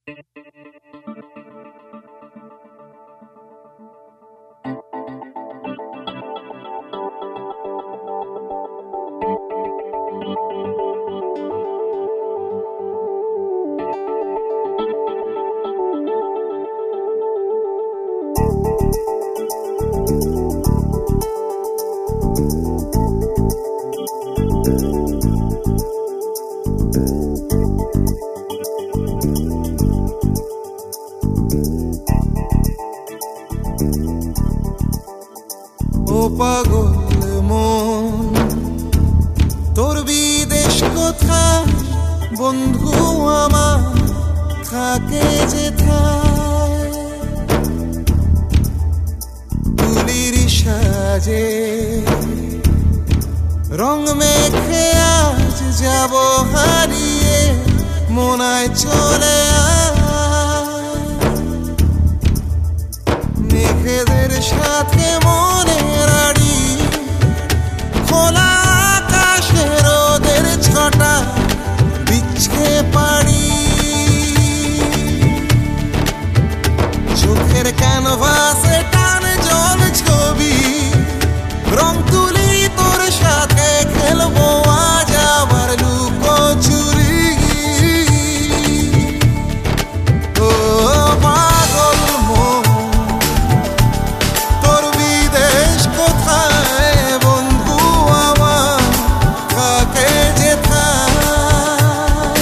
ও পাগল মন তোর বিদেশ কোথায় বন্ধু আমার থাকে যেথায় তুলির সাজে রং মেখে আজ যাব হারিয়ে মনায় চলে মেঘেদের সাথে মনের আড়ি খোলা আকাশে রোদের ছটা বিচ্ছে পাড়ি চোখের ক্যানভাসে টানে জল ছবি রং তুলি তোর সাথে খেলবো আজ আবার লুকোচুরি ও পাগল মন তোর বিদেশ কোথায় বন্ধু আমার থাকে যেথায়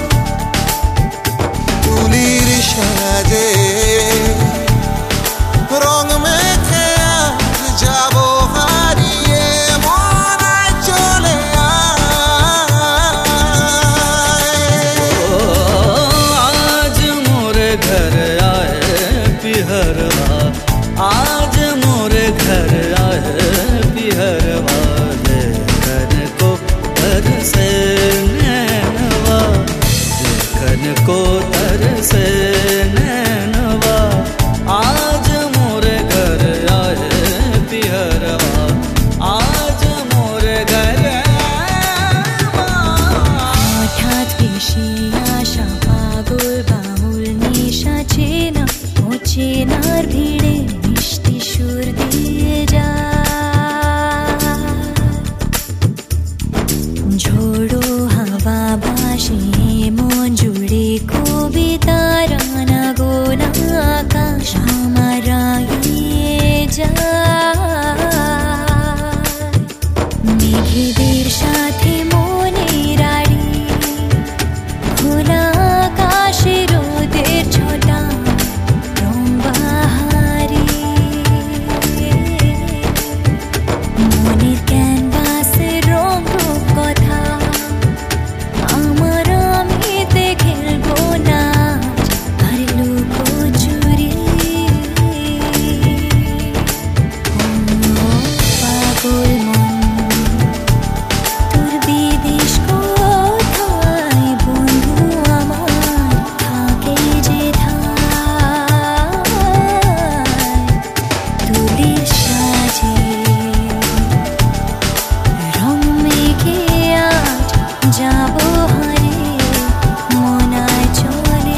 তুলির সাজে রং মেখে আজ যাব হারিয়ে মনায় চলে आज मोरे घर आए पिहरवा आज मोरे घर आए पिहरवा देखन को तरसे नैनवा देखन को तरसे नैनवा आज मोरे घर आए पिहरवा आज मोरे घर হঠাৎ বেশি আশা পাগল বাউল নেশা চেনা অচেনার ভিড়ে মিষ্টি সুর দিয়ে যায় ঝোড়ো হাওয়া ভাসে মন জুড়ে কবিতা রানা গোনা আকাশ আমার এগিয়ে যায় মেঘেদের সাথে মনের আড়ি খোলা আকাশে রোদের ছটা রং বাহারি মনের ক্যানভাসে রং কথা আমার আমিতে খেলবো না আর লুকোচুরি পাগল মন তোর বিদেশ কোথায় বন্ধু আমার থাকে যেথায় তুলির সাজে রং মেখে আজ যাব হারিয়ে মনায় চলে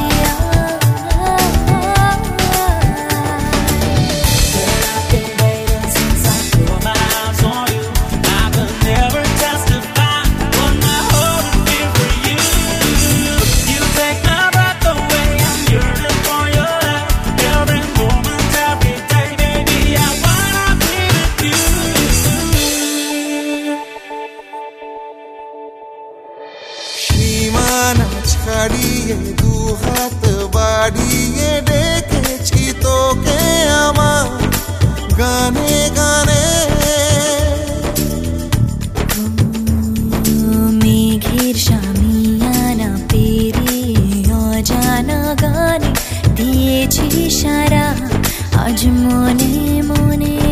সীমানা ছাড়িয়ে দু হাত বাড়িয়ে ডেকেছি তোকে আমার গানে গানে মেঘের সামিয়ানা পেরিয়ে অজানা গানে দিয়েছি সারা আজ মনে মনে